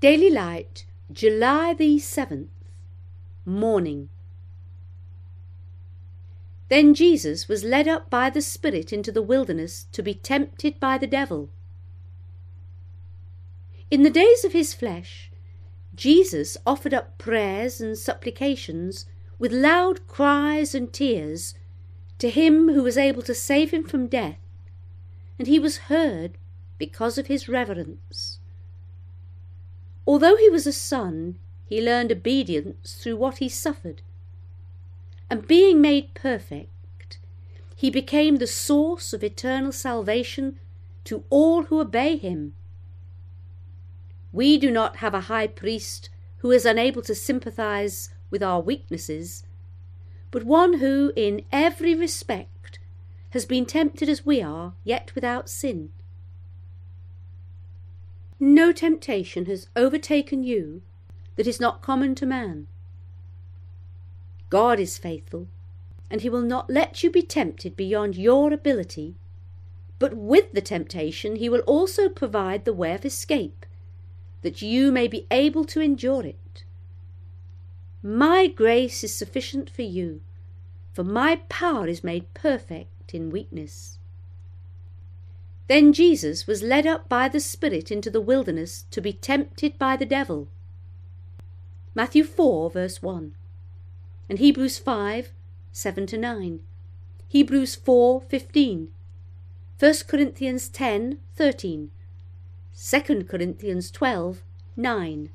Daily Light, July the 7th, Morning. Then Jesus was led up by the Spirit into the wilderness to be tempted by the devil. In the days of his flesh, Jesus offered up prayers and supplications with loud cries and tears to him who was able to save him from death, and he was heard because of his reverence. Although he was a son, he learned obedience through what he suffered, and being made perfect, he became the source of eternal salvation to all who obey him. We do not have a high priest who is unable to sympathize with our weaknesses, but one who, in every respect, has been tempted as we are, yet without sin. No temptation has overtaken you that is not common to man. God is faithful, and he will not let you be tempted beyond your ability, but with the temptation he will also provide the way of escape, that you may be able to endure it. My grace is sufficient for you, for my power is made perfect in weakness. Then Jesus was led up by the Spirit into the wilderness to be tempted by the devil. Matthew 4 verse 1, and Hebrews 5, 7-9, Hebrews 4, 15, 1 Corinthians 10, 13, 2 Corinthians 12, 9.